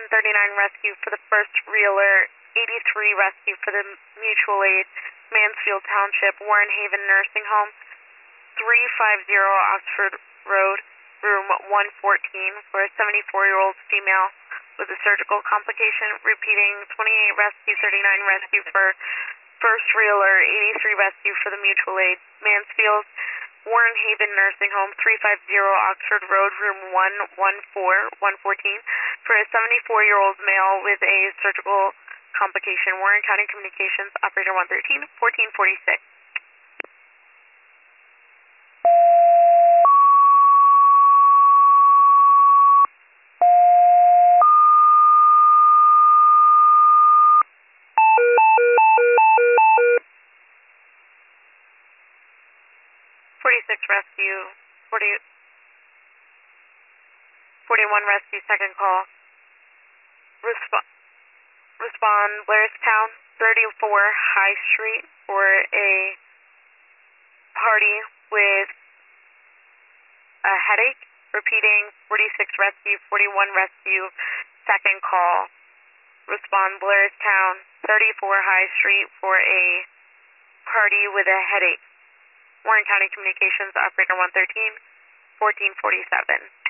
1039 rescue for the first reeler, 83 rescue for the mutual aid, Mansfield Township, Warren Haven Nursing Home, 350 Oxford Road, room 114 for a 74-year-old female with a surgical complication. Repeating, 28 rescue, 39 rescue for first reeler, 83 rescue for the mutual aid, Mansfield, Warren Haven Nursing Home, 350 Oxford Road, room 114 for a 74-year-old male with a surgical complication. Warren County Communications, Operator 113, 1446. Rescue, 41 rescue, second call. Respond Blairstown, 34 High Street for a party with a headache. Repeating, 46 rescue, 41 rescue, second call. Respond Blairstown, 34 High Street for a party with a headache. Warren County Communications, Operator 113, 1447.